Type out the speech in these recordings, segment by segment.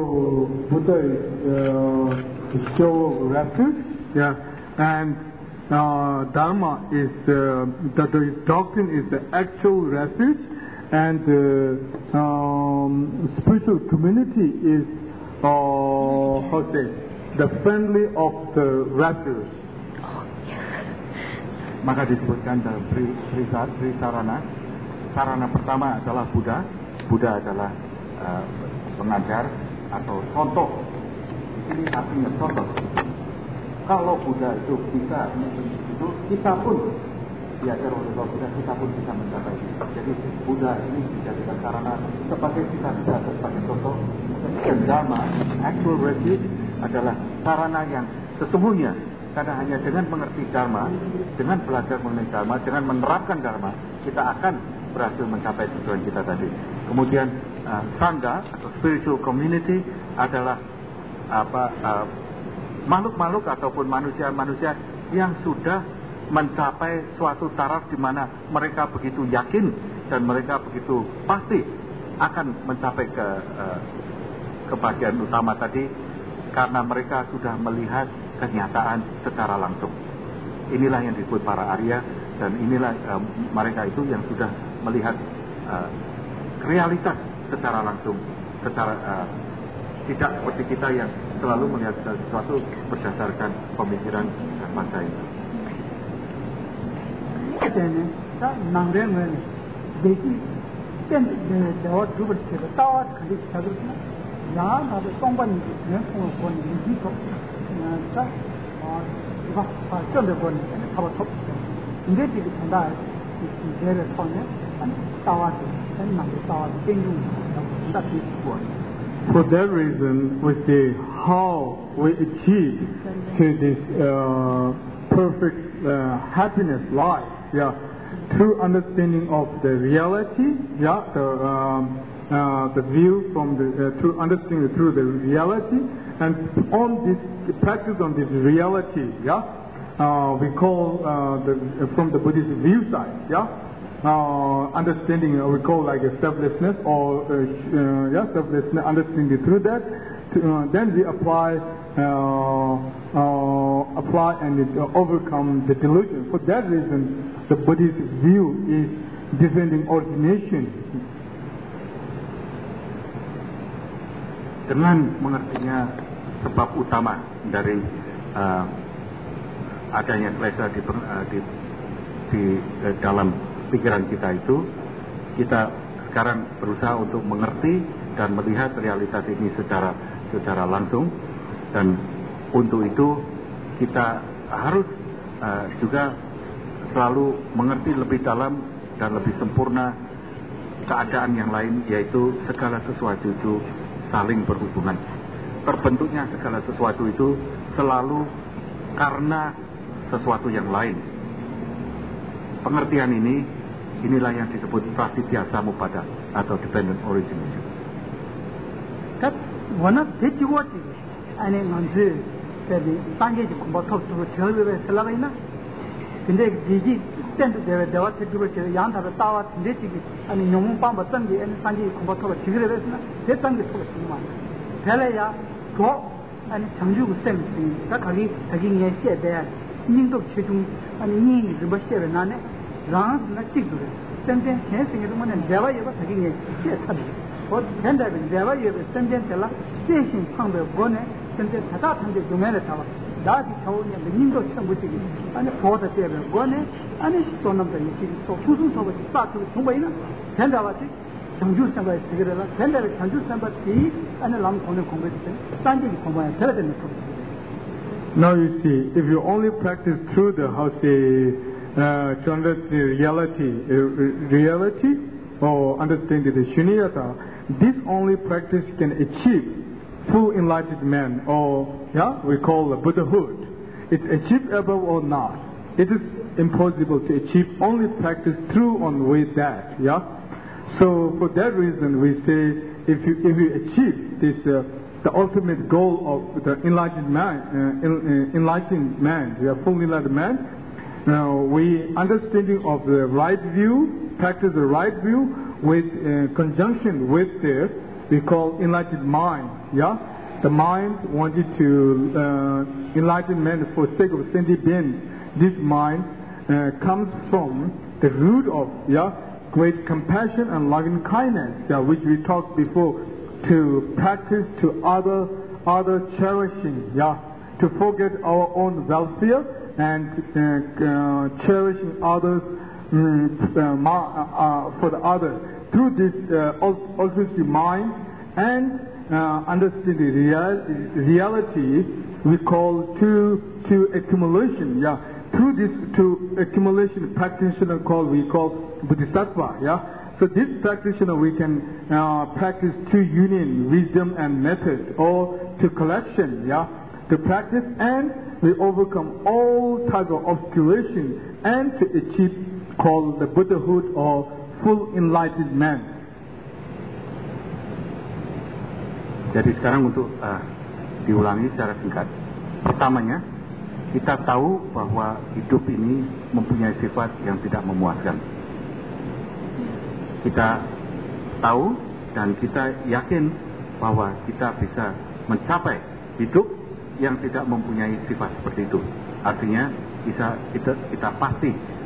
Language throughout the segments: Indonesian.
Buddha is the show of refuge, yeah, and Dharma is the doctrine is the actual refuge, and spiritual community is how to say, the friendly of the refuge. Maka disebutkan dalam Trisarana. Sarana pertama adalah Buddha. Buddha adalah pengajar atau contoh. Ini artinya contoh. Kalau Buddha itu bisa itu, kita pun diajar oleh Buddha, kita pun bisa mencapai. Jadi Buddha ini dijadikan sarana sebagai kita bisa sebagai contoh. Dan Dharma, actual refuge adalah sarana yang sesungguhnya. Karena hanya dengan mengerti Dharma, dengan belajar mengenai Dharma, dengan menerapkan Dharma, kita akan berhasil mencapai tujuan kita tadi. Kemudian Sangha atau spiritual community adalah makhluk-makhluk ataupun manusia-manusia yang sudah mencapai suatu taraf di mana mereka begitu yakin dan mereka begitu pasti akan mencapai kebahagiaan utama tadi karena mereka sudah melihat kenyataan secara langsung. Inilah yang disebut para Arya, dan inilah mereka itu yang sudah melihat realitas secara langsung, secara tidak seperti kita yang selalu melihat sesuatu berdasarkan pemikiran dan masa ini. For that reason, we see how we achieve to this perfect happiness life, yeah, through understanding of the reality, yeah, the view from the through understanding through the reality, and on this practice on this reality, yeah, we call from the Buddhist view side, yeah, understanding we call like a selflessness or selflessness, understanding through that. Then we apply and overcome the delusion. For that reason, the Buddhist view is defending origination. Dengan mengertinya sebab utama dari adanya klesa di dalam pikiran kita itu, kita sekarang berusaha untuk mengerti dan melihat realitas ini secara langsung, dan untuk itu kita harus juga selalu mengerti lebih dalam dan lebih sempurna keadaan yang lain, yaitu segala sesuatu itu saling berhubungan. Terbentuknya segala sesuatu itu selalu karena sesuatu yang lain. Pengertian inilah yang disebut prasidya samupada atau dependent origination. 딱 워낙 대치고지 아니 먼저 저기 단계지 공부토도 저를 살아가 있나? 근데 지지 땐도 대화 대주고 저 양다를 따와 대치기 아니 너무 빠버 던게 단계 공부토가 지그래 됐나? 대단계 토가 정말 잘해야 더 아니 장주고 쌤이 딱 거기 자기네 시에대 인도 최종 아니 니 좀 버셔야 나네 랑나 찍도래 쌤쌤 현생에도 뭐는 대화 얘가 자기네 시에 탑 어 현대는 대화 얘가 쌤쌤 tel라 세신 방법 보내 쌤쌤 다다 판데 도면에 타와 나디 처우냐 인도 참고지기 아니 보다 때문에 보내 아니 또 남자 이기 또 무슨 소리 싸고 정말이나 현대와지 장주 생활 지그래라 현대의 장주 생활이 아니 람 보는 공부했을 단계기 공부해야 되는 거. Now you see, if you only practice through the to understand reality or understand the shunyata, this only practice can achieve full enlightened man, or we call Buddhahood. It's achievable or not. It is impossible to achieve only practice through on with that. So for that reason, we say if you achieve this. The ultimate goal of the enlightened man, we are fully enlightened man. We understanding of the right view, practice the right view with conjunction with the we call enlightened mind. Yeah, the mind wanted to enlighten man for sake of sentient beings. This mind comes from the root of great compassion and loving kindness, which we talked before, to practice to other cherishing, to forget our own welfare and cherishing others for the other. Through this altruistic mind and understanding reality, we call to accumulation. Through this to accumulation practitioner we call Bodhisattva. So this practitioner we can practice to union, wisdom and method, or to collection, to practice, and we overcome all type of obscuration and to achieve called the Buddhahood or full enlightened man. Jadi sekarang untuk diulangi secara singkat. Pertamanya, kita tahu bahwa hidup ini mempunyai sifat yang tidak memuaskan. Kita tahu dan kita yakin bahwa kita bisa mencapai hidup yang tidak mempunyai sifat seperti itu. Artinya kita pasti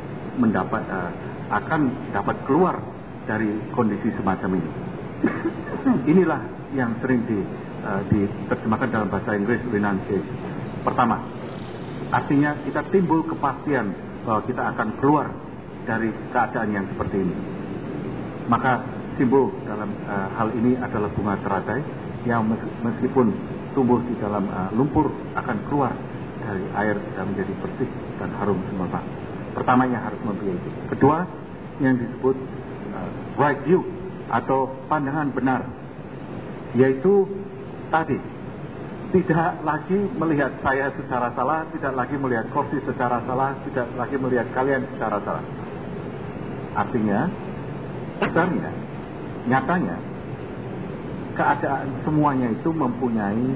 akan dapat keluar dari kondisi semacam ini. Inilah yang sering diterjemahkan dalam bahasa Inggris renunciation. Pertama, artinya kita timbul kepastian bahwa kita akan keluar dari keadaan yang seperti ini. Maka simbol dalam hal ini adalah bunga teratai yang meskipun tumbuh di dalam lumpur akan keluar dari air dan menjadi bersih dan harum semerbak. Pertamanya harus mempunyai itu. Kedua, yang disebut right view atau pandangan benar, yaitu tadi tidak lagi melihat saya secara salah, tidak lagi melihat kursi secara salah, tidak lagi melihat kalian secara salah. Artinya, sebenarnya, nyatanya, keadaan semuanya itu mempunyai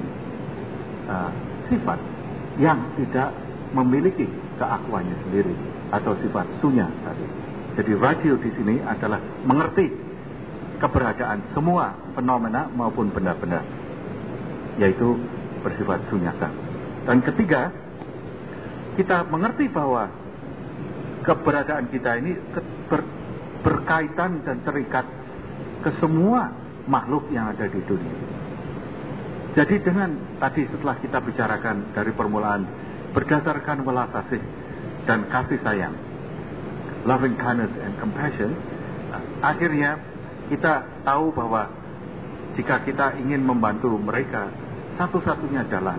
sifat yang tidak memiliki keakuannya sendiri atau sifat sunya tadi. Jadi radio di sini adalah mengerti keberadaan semua fenomena maupun benda-benda, yaitu bersifat sunyata. Dan ketiga, kita mengerti bahwa keberadaan kita ini berkaitan dan terikat ke semua makhluk yang ada di dunia. Jadi dengan tadi setelah kita bicarakan dari permulaan berdasarkan welas asih dan kasih sayang, loving kindness and compassion, akhirnya kita tahu bahwa jika kita ingin membantu mereka, satu-satunya jalan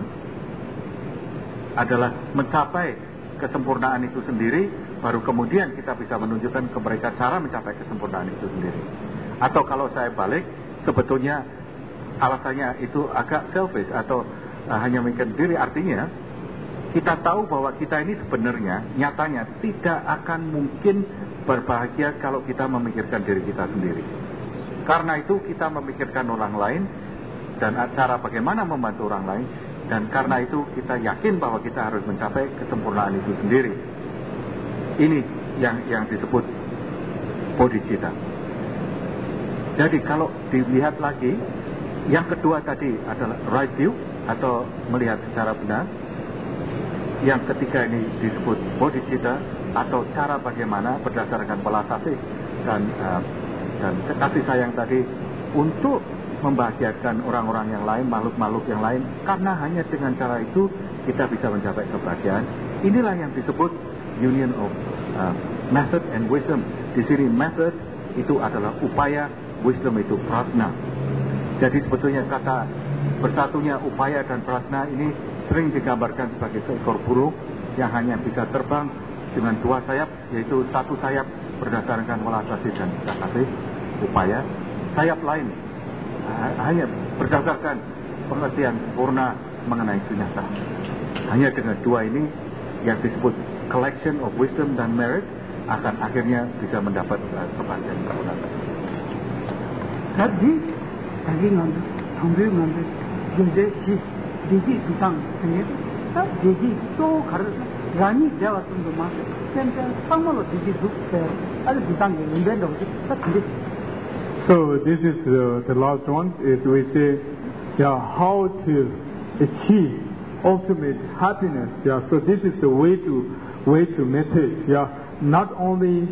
adalah mencapai kesempurnaan itu sendiri, baru kemudian kita bisa menunjukkan ke mereka cara mencapai kesempurnaan itu sendiri. Atau kalau saya balik, sebetulnya alasannya itu agak selfish atau hanya memikirkan diri. Artinya kita tahu bahwa kita ini sebenarnya nyatanya tidak akan mungkin berbahagia kalau kita memikirkan diri kita sendiri. Karena itu kita memikirkan orang lain dan cara bagaimana membantu orang lain, dan karena itu kita yakin bahwa kita harus mencapai kesempurnaan itu sendiri. Ini yang disebut bodhicitta. Jadi kalau dilihat lagi, yang kedua tadi adalah right view atau melihat secara benar. Yang ketiga ini disebut bodhicitta atau cara bagaimana berdasarkan welas asih dan kasih sayang tadi untuk membahagiakan orang-orang yang lain, makhluk-makhluk yang lain, karena hanya dengan cara itu kita bisa mencapai kebahagiaan. Inilah yang disebut union of method and wisdom. Di sini method itu adalah upaya, wisdom itu prajna. Jadi sebetulnya kata bersatunya upaya dan prajna ini sering digambarkan sebagai seekor burung yang hanya bisa terbang dengan dua sayap, yaitu satu sayap berdasarkan welas asih dan kasih upaya, sayap lain hanya berdasarkan pengertian sempurna mengenai sunyata. Hanya dengan dua ini yang disebut collection of wisdom dan merit akan akhirnya bisa mendapat kebahagiaan kemuliaan. Tadi ngambil jadi jadi tentang ini, jadi itu karena rani Jawa tunggu masuk, dan sama lo jadi ada tentang ini dan dong, tapi So this is the last one. Is we say, how to achieve ultimate happiness. So this is the way to method. Not only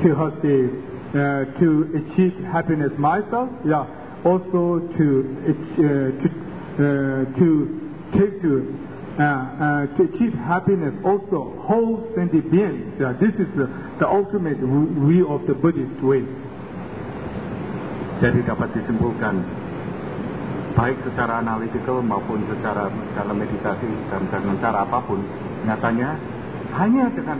to achieve happiness myself. Also to achieve happiness also whole sentient beings. This is the ultimate view of the Buddhist way. Jadi dapat disimpulkan baik secara analitikal maupun secara dalam meditasi dan dengan cara apapun, nyatanya hanya dengan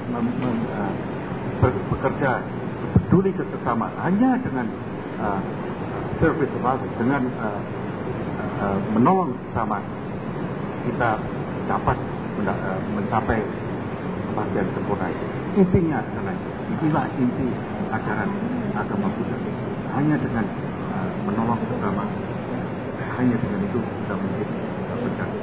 bekerja peduli ke sesama, hanya dengan service of others, dengan menolong sesama, kita dapat mencapai kebahagiaan sempurna itu. Intinya adalah itulah inti ajaran agama Buddha. Hanya dengan menolong sesama, hanya dengan itu kita mungkin berjaya.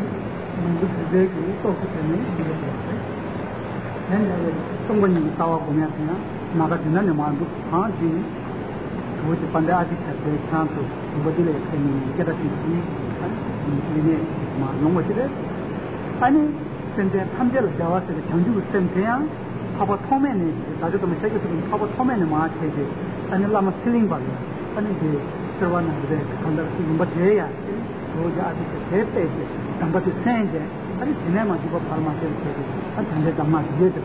Papa Tomene, I don't know, Papa Tomene Market, and Lama Killing Bag, and the Servana, the conducting Batea, Roja, the page, and but the same, and it's the name of the Parma, and the Damas later.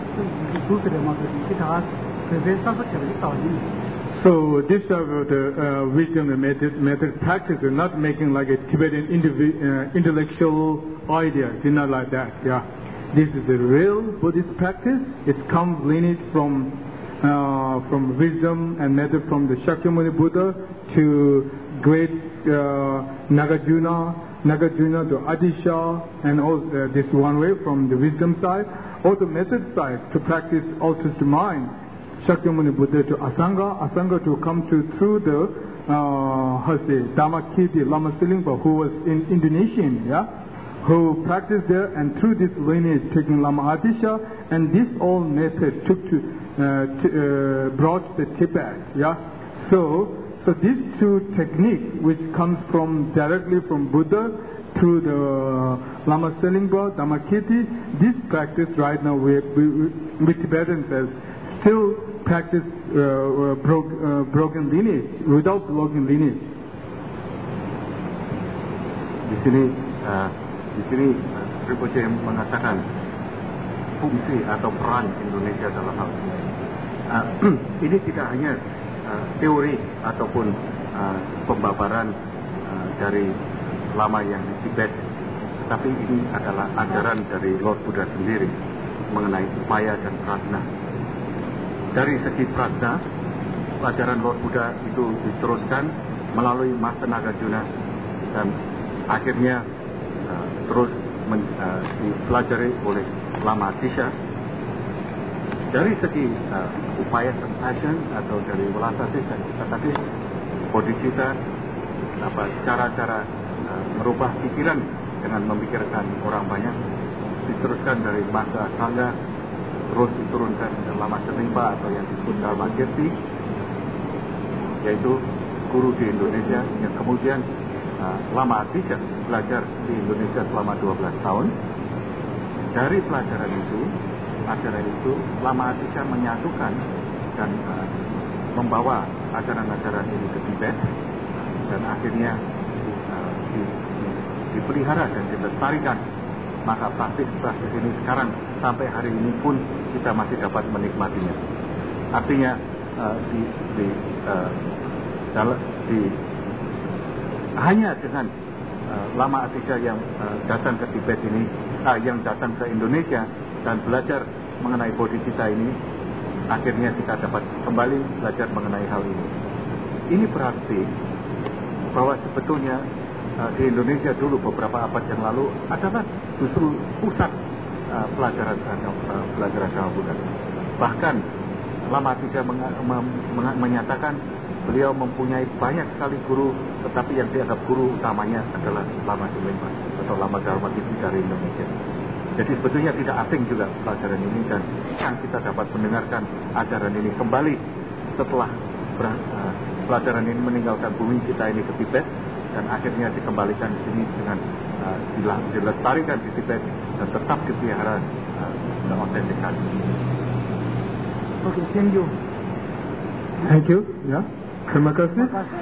So this is the wisdom and method practice is not making like a Tibetan intellectual idea. It's not like that. This is the real Buddhist practice. It comes lineage from wisdom and method from the Shakyamuni Buddha to great Nagarjuna to Adisha, and also this one way from the wisdom side. Also method side to practice altruistic mind. Shakyamuni Buddha to Asanga to come through the Dhammakirti Lama Silingpa, who was in Indonesian, who practiced there, and through this lineage taking Lama Adisha, and this all method brought the Tibet. So these two techniques, which comes from directly from Buddha through the Lama Silingpa, Dhammakirti, this practice right now we Tibetans still practice broken lineage, without broken lineage. Di sini Rinpoche mengatakan fungsi atau peran Indonesia dalam hal ini. Ini tidak hanya teori ataupun pembabaran dari lama yang di Tibet, tapi ini adalah ajaran dari Lord Buddha sendiri mengenai upaya dan prajna. Dari segi prajna, ajaran Lord Buddha itu diteruskan melalui Master Nagarjuna dan akhirnya terus dipelajari oleh Lama Adisha. Dari segi upaya compassion atau dari Walasa Desa, tetapi bodhicitta, cara-cara merubah pikiran dengan memikirkan orang banyak diteruskan dari masa Sangha, terus diturunkan ke Lama Silingpa atau yang disebut Dhammakirti, yaitu guru di Indonesia, yang kemudian Lama Adisha belajar di Indonesia selama 12 tahun. Dari pelajaran itu, Lama Adisha menyatukan dan membawa ajaran-ajaran ini ke Tibet, dan akhirnya dipelihara dan dilestarikan. Maka praktis ini sekarang sampai hari ini pun kita masih dapat menikmatinya. Artinya hanya dengan Lama Adisha yang datang ke Tibet ini, yang datang ke Indonesia dan belajar mengenai bodhicitta ini, akhirnya kita dapat kembali belajar mengenai hal ini. Ini berarti bahwa sebetulnya di Indonesia dulu beberapa abad yang lalu adalah justru pusat pelajaran agama Buddha. Bahkan Lama Adisha menyatakan beliau mempunyai banyak sekali guru, tetapi yang dianggap guru utamanya adalah Lama Silingpa atau Lama Dharmakirti dari Indonesia. Jadi sebetulnya tidak asing juga pelajaran ini, dan kita dapat mendengarkan ajaran ini kembali setelah pelajaran ini meninggalkan bumi kita ini ke Tibet dan akhirnya dikembalikan di sini dengan dilestarikan di Tibet dan tetap dipelihara keautentikan. Okay, thank you. Thank you. Ya, terima kasih.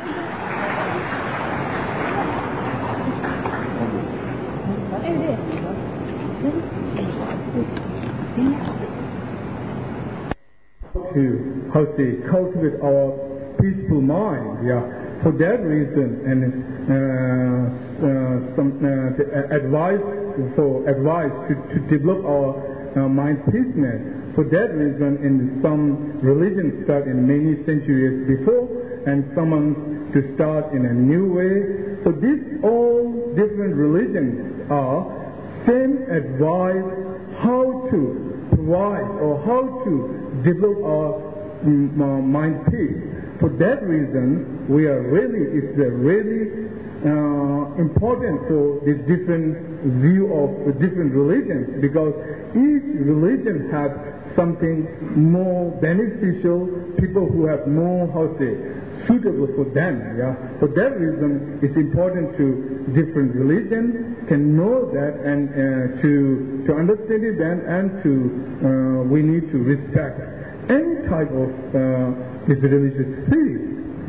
To cultivate our peaceful mind, yeah. For that reason, and advice to develop our mind peaceness. For that reason, in some religions start in many centuries before, and some to start in a new way. So these all different religions are same advice how to provide or how to develop our mind peace. For that reason, it's really important for this different view of different religions, because each religion has something more beneficial, people who have more, suitable for them. Yeah. For that reason, it's important to different religions can know that and to understand it then, and we need to respect any type of this religious faith.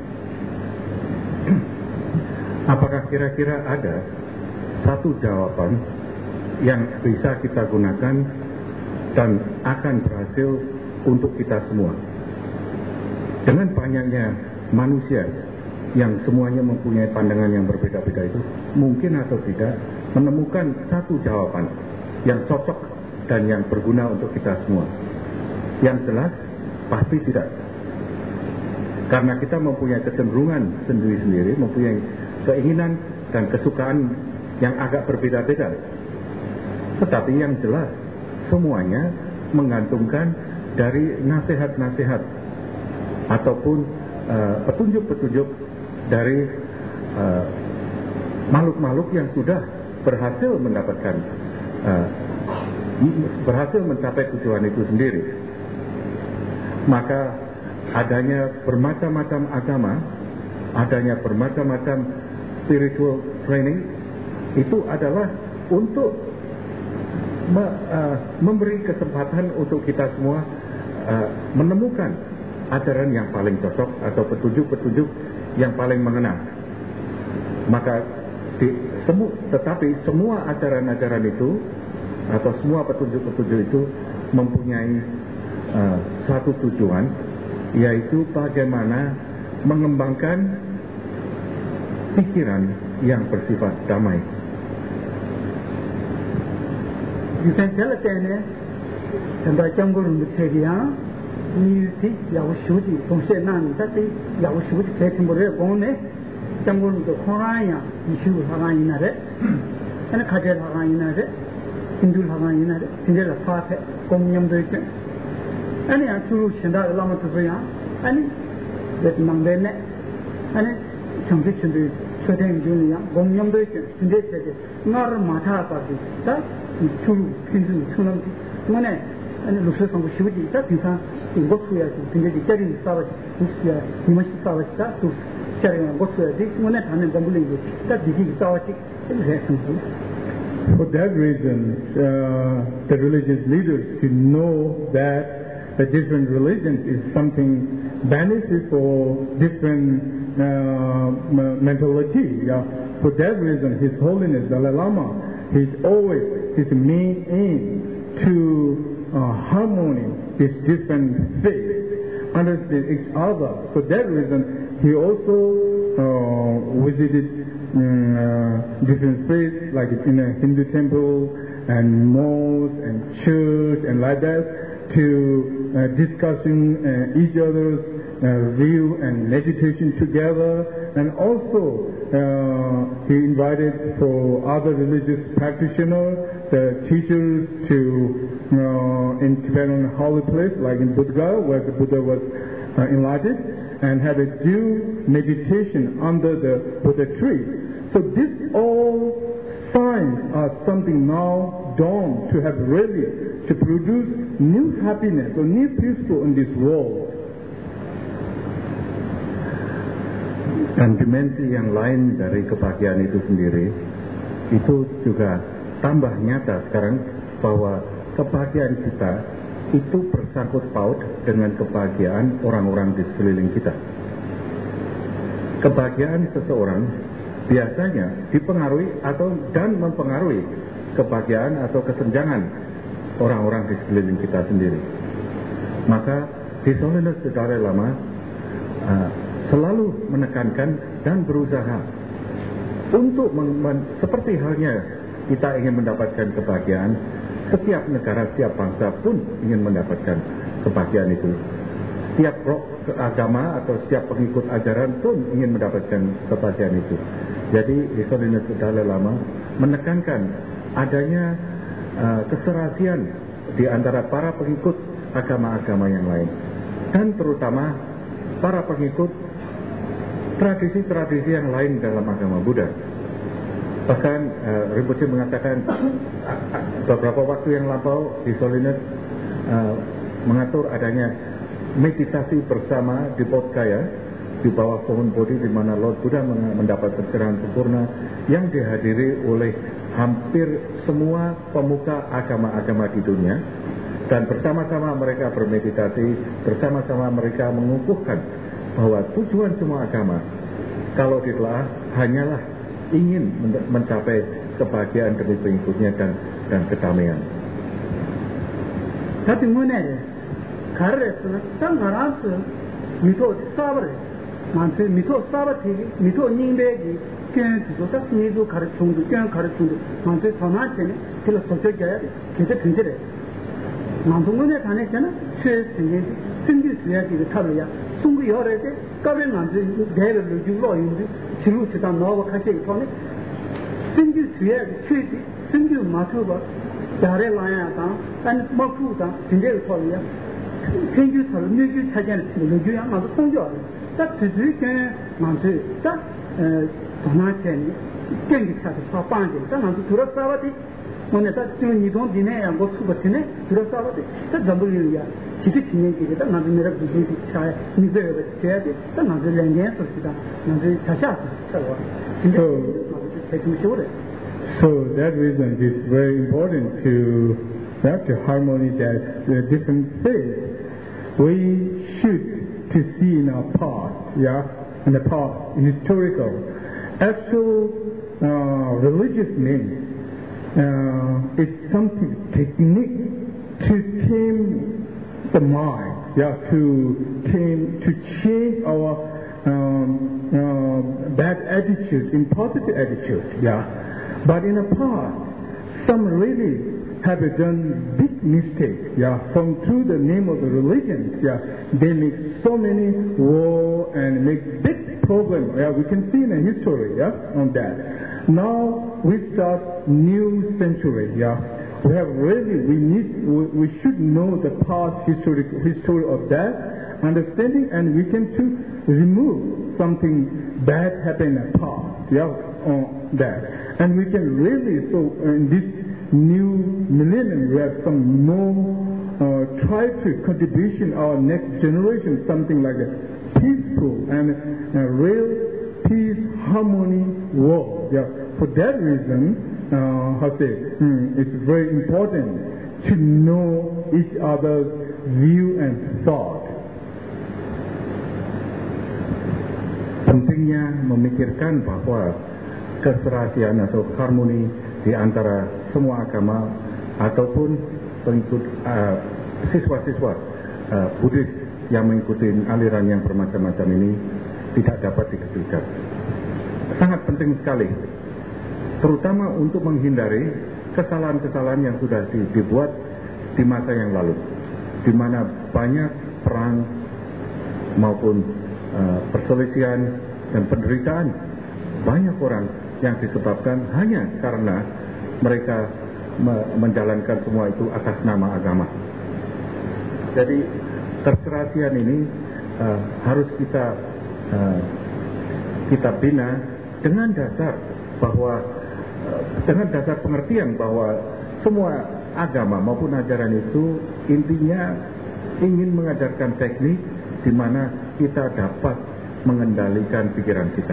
Apakah kira-kira ada satu jawaban yang bisa kita gunakan dan akan berhasil untuk kita semua? Dengan banyaknya manusia yang semuanya mempunyai pandangan yang berbeda-beda itu, mungkin atau tidak menemukan satu jawaban yang cocok dan yang berguna untuk kita semua. Yang jelas pasti tidak, karena kita mempunyai kecenderungan sendiri-sendiri, mempunyai keinginan dan kesukaan yang agak berbeda-beda. Tetapi yang jelas semuanya menggantungkan dari nasihat-nasihat ataupun petunjuk-petunjuk dari makhluk-makhluk yang sudah berhasil mendapatkan berhasil mencapai tujuan itu sendiri. Maka adanya bermacam-macam agama, adanya bermacam-macam spiritual training, itu adalah untuk memberi kesempatan untuk kita semua menemukan ajaran yang paling cocok atau petunjuk-petunjuk yang paling mengena. Maka tetapi semua ajaran-ajaran itu atau semua petunjuk-petunjuk itu mempunyai satu tujuan, yaitu bagaimana mengembangkan pikiran yang bersifat damai. Bisa jalan tentang janggulun bersedia, ni si yau shuji, bangsa nani tapi yau shuji kesimbolnya gone, janggulun tu koranya isu hagan inare, karena kader hagan inare, Hindu hagan inare, Hindu lapar, komnyam tu itu. Ani asal senda lama tu saya, ani Vietnam bene, ani sampai sendiri sedang dunia, komnyam tu itu, Hindu saja, ngar mata apa tu, tak. Itu pintu sunam mana ane lusa sampai shuji tak bisa ingok suya tu tinggal di cari sawat usia dimasih sawat tak tu cari ingok suya di mana tanam bambuling tu tak digi sawat itu semua. For that reason, the religious leaders should know that the different religions is something beneficial for different mentality. Yeah. For that reason, His Holiness Dalai Lama, his main aim to harmony these different faiths, understand each other. For that reason, he also visited different faiths, like in a Hindu temple and mosque and church and like that, to discussing each other's view and meditation together. And also he invited for other religious practitioners, the teachers, to in Tibetan holy place like in Buddha, where the Buddha was enlightened, and had a due meditation under the Buddha tree. So this all signs are something now dawned to have really to produce new happiness or new peaceful in this world. Dan dimensi yang lain dari kebahagiaan itu sendiri, itu juga tambah nyata sekarang bahwa kebahagiaan kita itu bersangkut paut dengan kebahagiaan orang-orang di sekeliling kita. Kebahagiaan seseorang biasanya dipengaruhi dan mempengaruhi kebahagiaan atau kesenjangan orang-orang di sekeliling kita sendiri. Maka His Holiness the Dalai Lama selalu menekankan dan berusaha untuk seperti halnya kita ingin mendapatkan kebahagiaan, setiap negara, setiap bangsa pun ingin mendapatkan kebahagiaan itu. Setiap agama atau setiap pengikut ajaran pun ingin mendapatkan kebahagiaan itu. Jadi His Holiness the Dalai Lama menekankan adanya keserasian di antara para pengikut agama-agama yang lain, dan terutama para pengikut tradisi-tradisi yang lain dalam agama Buddha. Bahkan Rinpoche mengatakan beberapa waktu yang lampau His Holiness mengatur adanya meditasi bersama di Bodh Gaya di bawah pohon Bodhi, di mana Lord Buddha mendapat pencerahan sempurna yang dihadiri oleh hampir semua pemuka agama-agama di dunia. Dan bersama-sama mereka bermeditasi, bersama-sama mereka mengukuhkan bahwa tujuan semua agama, kalau ditelaah, hanyalah ingin mencapai kebahagiaan demi pengikutnya dan kedamaian. Tapi mengenai karena sang ngarasa mito sabar, mantu mito sabar ti mito nyingbeji kian tu tak nido karicundu kian karicundu mantu sanatene tila sojaya kita tinjere. 만동문에 다녔잖아. 최신의 승기수야기 타로야. 승기 열에게 까베만지 대를 주로 있는데 지루치다 나와 같이 있거든. 승기수야기 최지 승기 마토바 다래 와야다. 단 먹고다 진짜로 소리야. 생기서로 느끼 찾아는 느끼야 나도 통조야. 딱 드지게 만지 딱 도나체니 경기차도 파pan지. 딱 나도 들었어와디 오늘 딱 지금 이동 දිනේ 뭐 수버티네 들어서거든. 딱 전부리야. 지지 진행기다. 나도 내가 비지 차에 니제가 돼야지. 딱 나도 랭게 소리다. 나도 자샤서 차와. So that reason it is very important to have the harmony that different faiths. We should to see in our past, in the past, historical, actual religious means. It's something technique to tame the mind, to change our bad attitude in positive attitude, But in the past, some really have done big mistake, from through the name of the religion, they make so many war and make big problem. We can see in the history, on that. Now we start new century, We have really, we should know the past history of that, understanding, and we can to remove something bad happened in the past, on that. And we can really, so in this new millennium, we have some more try to contribution our next generation, something like a peaceful and real peace, harmony world. For that reason, it's very important to know each other's view and thought. Pentingnya memikirkan bahwa keserasian atau harmoni di antara semua agama ataupun pengikut siswa-siswa Buddhis yang mengikuti aliran yang bermacam-macam ini tidak dapat dikecilkan. Sangat penting sekali, terutama untuk menghindari kesalahan-kesalahan yang sudah dibuat di masa yang lalu, di mana banyak perang maupun perselisihan dan penderitaan banyak orang yang disebabkan hanya karena mereka menjalankan semua itu atas nama agama. Jadi keserasian ini harus kita bina dengan dasar bahwa dengan dasar pengertian bahwa semua agama maupun ajaran itu intinya ingin mengajarkan teknik di mana kita dapat mengendalikan pikiran kita.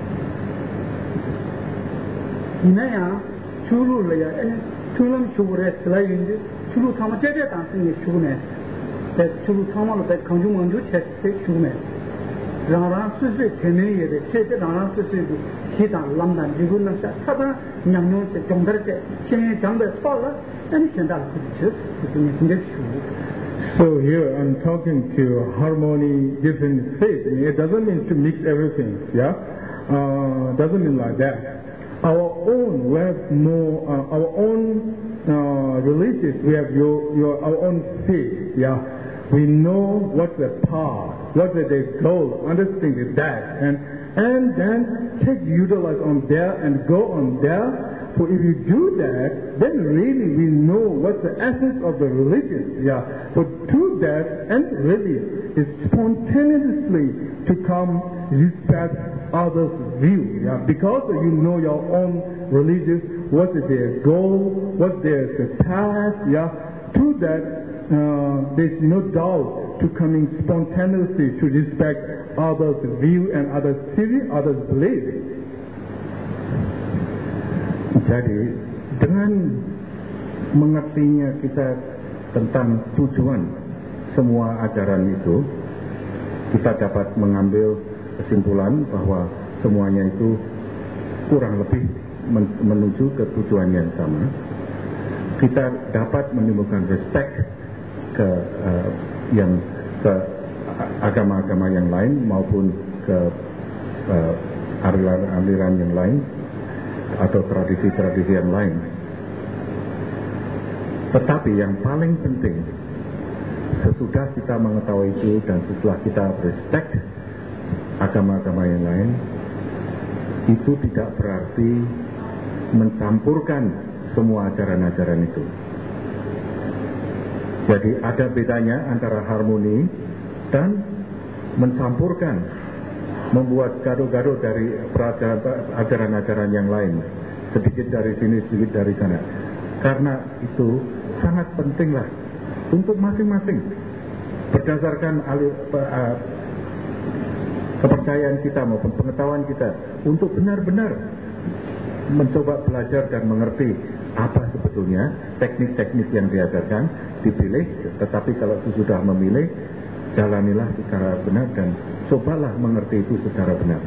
Ini ya, chulu le ya, chulum chubure selain itu, chulu sama jadi tangan chulune, chulu sama le kanjung manju chulune. Rang susu temen ye de, chete rang susu de, hidan lamdan jigun nasa, tada nyamnyo se jongdar se, shenye jangbe pala, and shendal kudichu, itu ni chulu. So here I'm talking to harmony, different faith. It doesn't mean to mix everything, yeah? Doesn't mean like that. Our own, we have more, our own religious, we have our own faith, yeah? We know what's the path, what's the goal, understand that, and then utilize on there and go on there. So if you do that, then really we know what's the essence of the religion, yeah. But to that, and really, is spontaneously to come respect others' view, yeah. Because you know your own religion, what's their goal, what's their path, yeah. To that, there's no doubt to coming spontaneously to respect others' view and others' theory, others' belief. Jadi dengan mengertinya kita tentang tujuan semua ajaran itu, kita dapat mengambil kesimpulan bahwa semuanya itu kurang lebih menuju ke tujuan yang sama. Kita dapat menimbulkan respect ke agama-agama yang lain maupun ke aliran yang lain atau tradisi-tradisi yang lain. Tetapi yang paling penting, sesudah kita mengetahui itu dan setelah kita respect agama-agama yang lain, itu tidak berarti mencampurkan semua ajaran-ajaran itu. Jadi ada bedanya antara harmoni dan mencampurkan, membuat gaduh-gaduh dari ajaran-ajaran yang lain, sedikit dari sini, sedikit dari sana. Karena itu sangat pentinglah untuk masing-masing berdasarkan kepercayaan kita maupun pengetahuan kita untuk benar-benar mencoba belajar dan mengerti apa sebetulnya teknik-teknik yang diajarkan, dipilih. Tetapi kalau sudah memilih, jalanilah secara benar dan cobalah mengerti itu secara benar.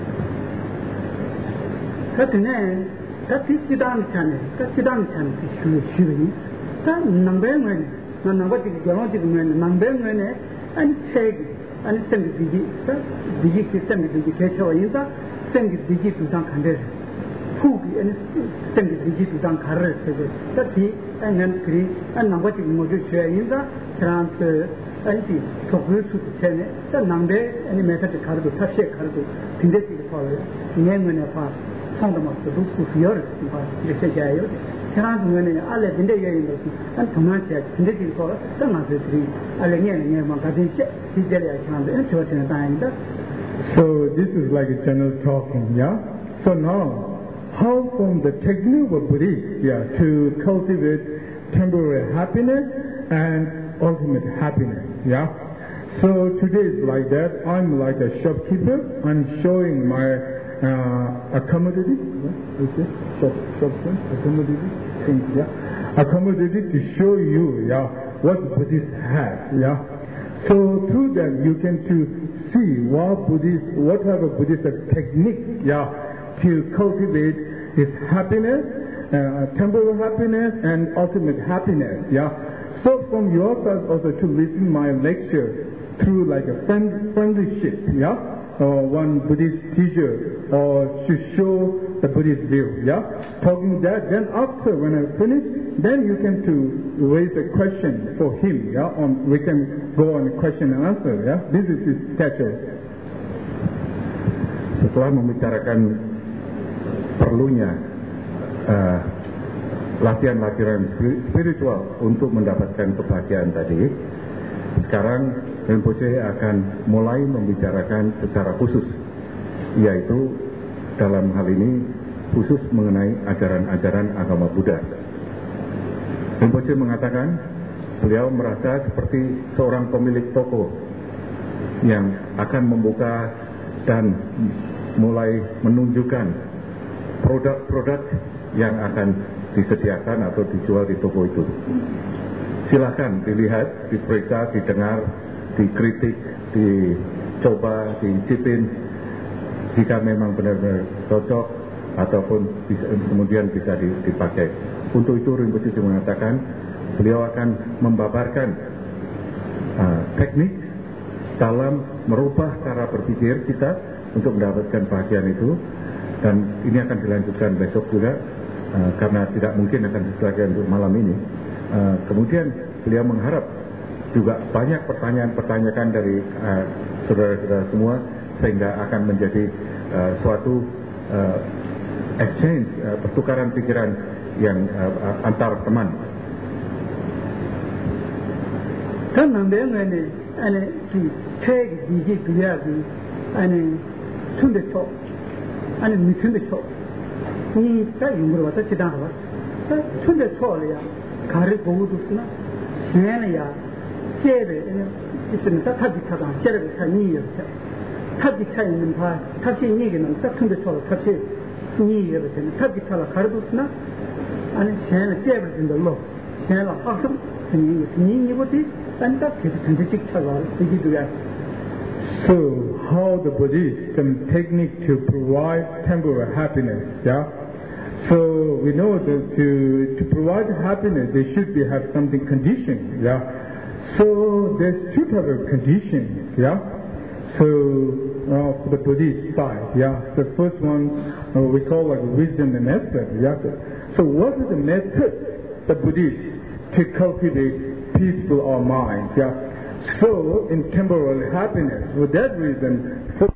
Katanya, tapi sidang chane shuyi. Tak nambah jalan nambah an cek, an seng biji sistem biji kecau ini tak seng biji tudang kandar. Fugi an seng biji tudang karar saja. Tapi an kiri an nambah moju shuyi ini tak trans anti tokyo su chene ta nangde ani method kardo tashe kardo tinde ti follow ngene fa sonda ma to ku fior ba lese jayo kana ngene ale tinde yayin do an thama cha tinde ti follow ta ma se tri ale ngene ma ka tin che ti jere ya kana de cho chen ta yin da. So this is like a general talking, yeah. So now, how from the technique of Buddhist, yeah, to cultivate temporary happiness and ultimate happiness, yeah. So today is like that. I'm like a shopkeeper. I'm showing my accommodative, accommodative to show you, yeah, what Buddhists have, yeah. So through that you can to see what have a Buddhist technique, yeah, to cultivate his happiness, temporary happiness and ultimate happiness, yeah. So from your side also to listen my lecture through like a friendship, yeah, or one Buddhist teacher, or to show the Buddhist view, yeah. Talking that, then after when I finish, then you can to raise a question for him, yeah. We can go on question and answer, yeah. This is his schedule. Setelah membicarakan perlunya latihan-latihan spiritual untuk mendapatkan kebahagiaan tadi, sekarang Rinpoche akan mulai membicarakan secara khusus, yaitu dalam hal ini khusus mengenai ajaran-ajaran agama Buddha. Rinpoche mengatakan beliau merasa seperti seorang pemilik toko yang akan membuka dan mulai menunjukkan produk-produk yang akan disediakan atau dijual di toko itu. Silakan dilihat, diperiksa, didengar, dikritik, dicoba, dicipin. Jika memang benar-benar cocok ataupun kemudian bisa dipakai. Untuk itu Rinpoche mengatakan beliau akan membabarkan teknik dalam merubah cara berpikir kita untuk mendapatkan bahagian itu, dan ini akan dilanjutkan besok juga karena tidak mungkin akan diselesaikan untuk malam ini. Kemudian beliau mengharap juga banyak pertanyaan dari saudara-saudara semua, sehingga akan menjadi suatu exchange, pertukaran pikiran yang antar teman. Kan namanya ane ki tegi digi biyabi ane tunde cho ane mitunde cho ni ta yumro wata chidang wa ta tunde cho le ya gari bogu dusna shene ya chebe ene isne ta tabi chada chebe ta ni ya tabi cha yin pa ta chi ni ge nam ta tunde cho ta chi ni ya be tabi cha la gari dusna ane shene chebe din de lo shene la pa sum ni boti. So how the Buddhist technique to provide temporary happiness, yeah? So we know that to provide happiness, they should have something conditioned, yeah? So there's two types of conditions, yeah? So for the Buddhist side, yeah? The first one we call like wisdom and method, yeah? So what is the method the Buddhist to cultivate peaceful our minds, yeah? So in temporal happiness, for that reason,